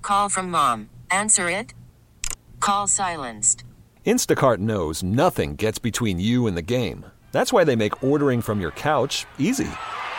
call from mom. Answer it. Call silenced. Instacart knows nothing gets between you and the game. That's why they make ordering from your couch easy.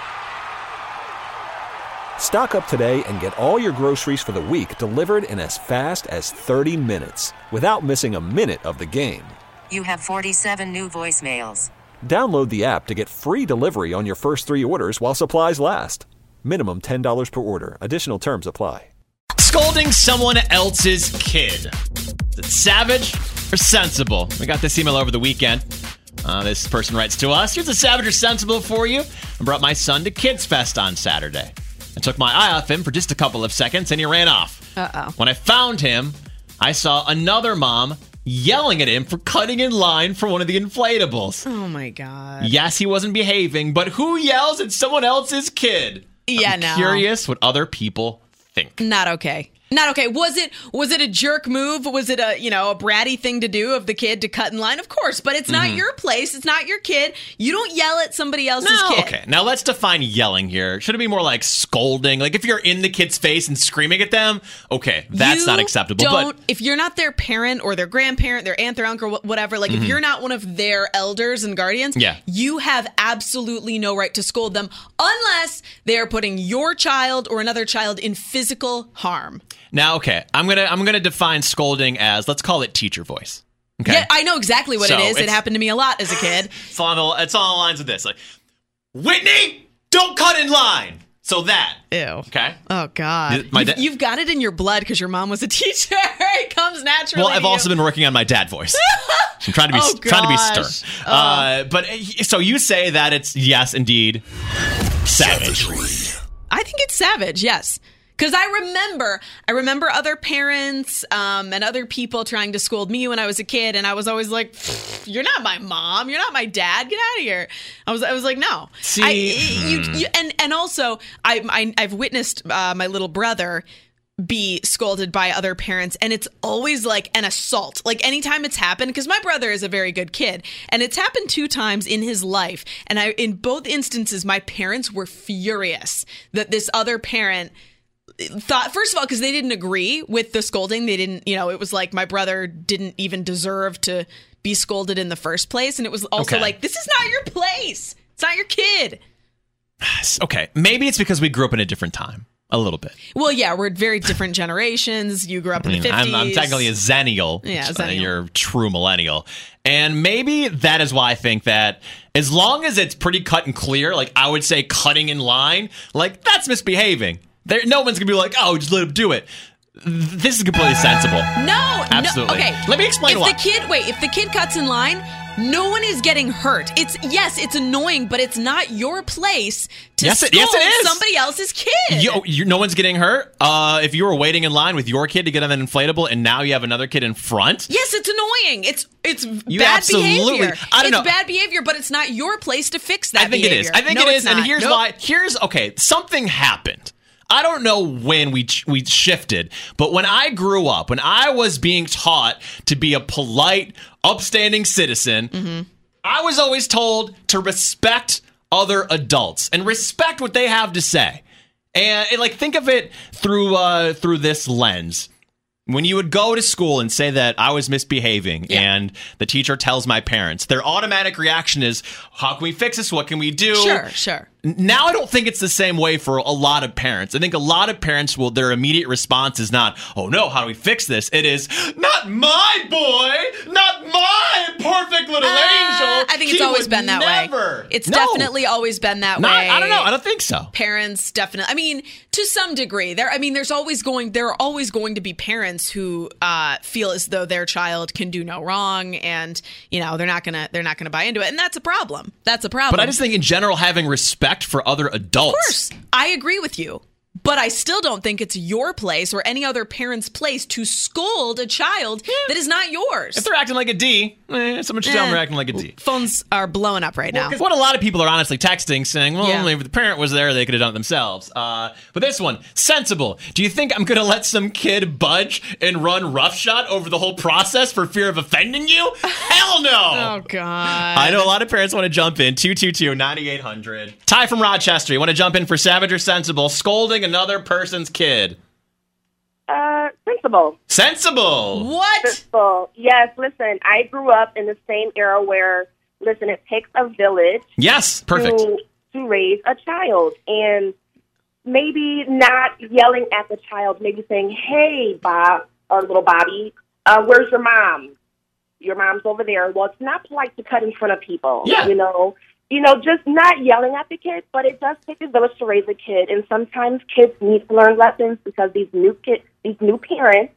Stock up today and get all your groceries for the week delivered in as fast as 30 minutes without missing a minute of the game. You have 47 new voicemails. Download the app to get free delivery on your first 3 orders while supplies last. Minimum $10 per order. Additional terms apply. Scolding someone else's kid. Is it savage or sensible? We got this email over the weekend. This person writes to us, here's a savage or sensible for you. I brought my son to Kids Fest on Saturday. I took my eye off him for just a couple of seconds and he ran off. Uh-oh. When I found him, I saw another mom yelling at him for cutting in line for one of the inflatables. Oh my God. Yes, he wasn't behaving, but who yells at someone else's kid? Yeah, I'm no. curious what other people think. Not okay. Not okay. Was it a jerk move? Was it a bratty thing to do of the kid to cut in line? Of course, but it's not your place. It's not your kid. You don't yell at somebody else's kid. Okay, now let's define yelling here. Should it be more like scolding? Like if you're in the kid's face and screaming at them, okay, that's not acceptable. But if you're not their parent or their grandparent, their aunt, their uncle, whatever, like if you're not one of their elders and guardians, you have absolutely no right to scold them unless they're putting your child or another child in physical harm. Now, okay, I'm gonna define scolding as, let's call it teacher voice. Okay? Yeah, I know exactly what it is. It happened to me a lot as a kid. It's on the lines of this. Like, Whitney, don't cut in line. So that. Ew. Okay. Oh, God. You've got it in your blood because your mom was a teacher. It comes naturally. Well, I've also been working on my dad voice. I'm trying to be stern. But so you say that it's, yes, indeed, savage. I think it's savage, yes. Because I remember other parents and other people trying to scold me when I was a kid, and I was always like, "You're not my mom. You're not my dad. Get out of here." I was like, "No." See, and also I've witnessed my little brother be scolded by other parents, and it's always like an assault. Like anytime it's happened, because my brother is a very good kid, and it's happened 2 times in his life, and in both instances, my parents were furious that this other parent thought, first of all, because they didn't agree with the scolding. They didn't, it was like my brother didn't even deserve to be scolded in the first place. And it was also like, this is not your place. It's not your kid. Okay. Maybe it's because we grew up in a different time. A little bit. Well, yeah, we're very different generations. You grew up in the 50s. I'm technically a Xennial. Yeah, Xennial. You're a true millennial. And maybe that is why I think that as long as it's pretty cut and clear, like I would say cutting in line, like that's misbehaving. No one's going to be like, oh, just let him do it. This is completely sensible. No. Absolutely. No, okay. Let me explain why. If the kid cuts in line, no one is getting hurt. It's annoying, but it's not your place to scold somebody else's kid. No one's getting hurt. If you were waiting in line with your kid to get on an inflatable and now you have another kid in front. Yes, it's annoying. It's bad behavior. It's bad behavior, but it's not your place to fix that behavior. I think it is. And here's why. Something happened. I don't know when we shifted, but when I grew up, when I was being taught to be a polite, upstanding citizen, I was always told to respect other adults and respect what they have to say. And think of it through this lens. When you would go to school and say that I was misbehaving and the teacher tells my parents, their automatic reaction is, how can we fix this? What can we do? Sure. Now I don't think it's the same way for a lot of parents. I think a lot of parents their immediate response is not, oh no, how do we fix this? It is, not my boy, not my perfect little angel. I think it's always been that way. It's definitely always been that way. I don't know. I don't think so. Parents definitely. I mean, to some degree, there are always going to be parents who feel as though their child can do no wrong, and they're not gonna buy into it, and that's a problem. But I just think in general, having respect for other adults. Of course, I agree with you. But I still don't think it's your place or any other parent's place to scold a child that is not yours. If they're acting like a D, someone should tell them they're acting like a D. Phones are blowing up right now. Because what a lot of people are honestly texting, saying, well, if the parent was there, they could have done it themselves. But this one, sensible. Do you think I'm going to let some kid budge and run roughshod over the whole process for fear of offending you? Hell no! Oh, God. I know a lot of parents want to jump in. 222-9800. Ty from Rochester, you want to jump in for savage or sensible? Scolding another person's kid. Sensible. Sensible. What? Sensible. Yes, listen, I grew up in the same era where, listen, it takes a village Yes, perfect. to raise a child. And maybe not yelling at the child, maybe saying, hey, Bob, or little Bobby, where's your mom? Your mom's over there. Well, it's not polite to cut in front of people, Yeah. you know, just not yelling at the kid, but it does take a village to raise a kid. And sometimes kids need to learn lessons because these new parents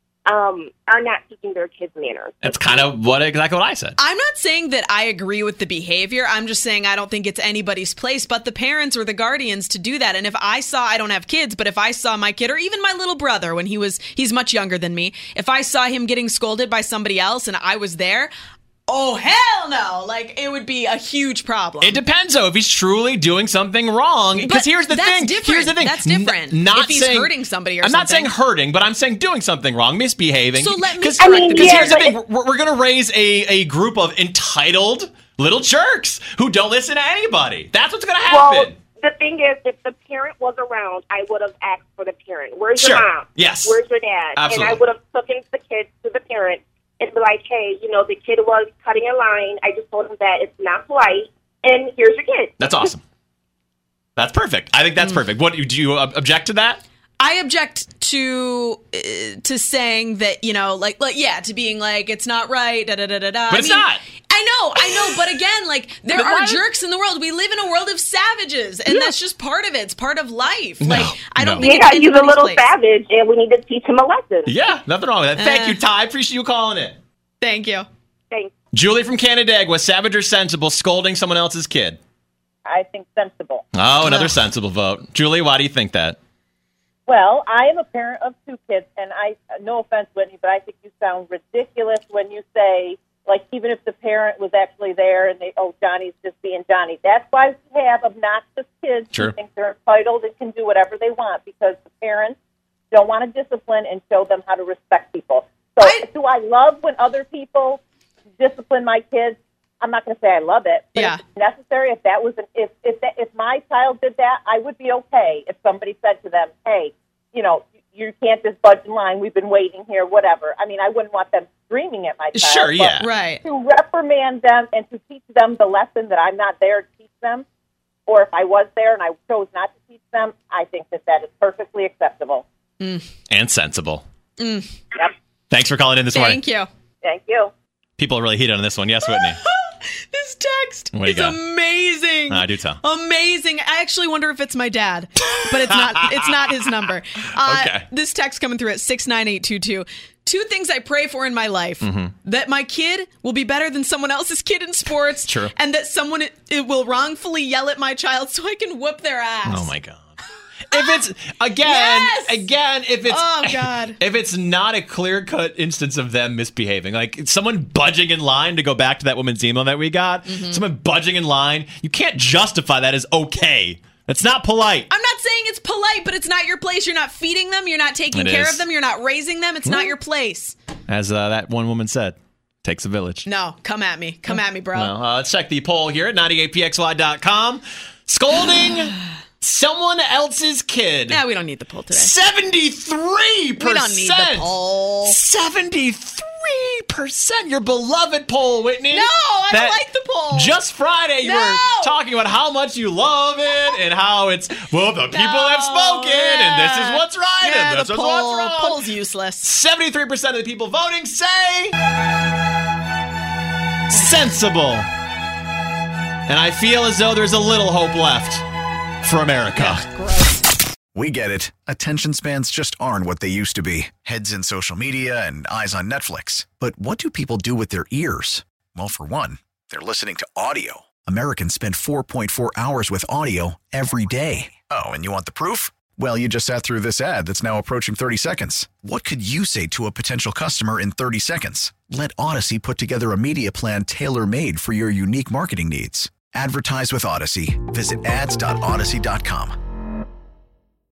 are not teaching their kids manners. That's kind of exactly what I said. I'm not saying that I agree with the behavior. I'm just saying I don't think it's anybody's place but the parents or the guardians to do that. And if I don't have kids, but if I saw my kid or even my little brother when he's much younger than me, if I saw him getting scolded by somebody else and I was there, oh, hell no. Like, it would be a huge problem. It depends, though, if he's truly doing something wrong. Because here's the thing. Here's the thing. That's different. Not if he's saying, hurting somebody or I'm something. not saying hurting, but I'm saying doing something wrong, misbehaving. So let me Because correct here's the thing. We're going to raise a group of entitled little jerks who don't listen to anybody. That's what's going to happen. Well, the thing is, if the parent was around, I would have asked for the parent. Where's your mom? Yes. Where's your dad? Absolutely. And I would have taken the kid to the parent and be like, hey, the kid was cutting a line. I just told him that it's not polite, and here's your kid. That's awesome. That's perfect. I think that's perfect. What do you object to that? I object to saying that, to being like, it's not right, da-da-da-da-da. But it's not. I know, but again, there are jerks in the world. We live in a world of savages, and that's just part of it. It's part of life. I don't think it's he's a little place. savage, and we need to teach him a lesson. Yeah, nothing wrong with that. Thank you, Ty. Appreciate you calling it. Thank you. Thanks. Julie from Canandaigua, savage or sensible, scolding someone else's kid? I think sensible. Oh, another sensible vote. Julie, why do you think that? Well, I am a parent of 2 kids, and no offense, Whitney, but I think you sound ridiculous when you say, even if the parent was actually there and Johnny's just being Johnny. That's why we have obnoxious kids who think they're entitled and can do whatever they want because the parents don't want to discipline and show them how to respect people. So do I love when other people discipline my kids? I'm not going to say I love it, but if it's necessary, if my child did that, I would be okay if somebody said to them, hey, you can't just budge in line. We've been waiting here, whatever. I mean, I wouldn't want them screaming at my child. Sure, yeah. Right. To reprimand them and to teach them the lesson that I'm not there to teach them, or if I was there and I chose not to teach them, I think that is perfectly acceptable. And sensible. Yep. Thanks for calling in this morning. Thank you. Thank you. People are really heated on this one. Yes, Whitney? This text What do you is got? amazing. I do tell. Amazing. I actually wonder if it's my dad, but it's not. It's not his number. Okay. This text coming through at 69822. 2 things I pray for in my life: that my kid will be better than someone else's kid in sports, True. and that someone it will wrongfully yell at my child so I can whoop their ass. Oh my God. If it's if it's oh God, if it's not a clear-cut instance of them misbehaving, like someone budging in line to go back to that woman's email that we got, someone budging in line, you can't justify that as okay. That's not polite. I'm not saying it's polite, but it's not your place. You're not feeding them. You're not taking care of them. You're not raising them. It's not your place. As that one woman said, takes a village. No, come at me. Come at me, bro. Well, let's check the poll here at 98pxy.com. Scolding someone else's kid. Yeah, we don't need the poll today. 73%. We don't need the poll. 73%. Your beloved poll, Whitney. No, I don't like the poll. Just Friday, you were talking about how much you love it and how it's, the people have spoken and this is what's right and this is what's wrong. Poll's useless. 73% of the people voting say sensible. And I feel as though there's a little hope left for America. Gross. We get it. Attention spans just aren't what they used to be. Heads in social media and eyes on Netflix. But what do people do with their ears? Well, for one, they're listening to audio. Americans spend 4.4 hours with audio every day. Oh, and you want the proof? Well, you just sat through this ad that's now approaching 30 seconds. What could you say to a potential customer in 30 seconds? Let Odyssey put together a media plan tailor-made for your unique marketing needs. Advertise with Odyssey. Visit ads.odyssey.com.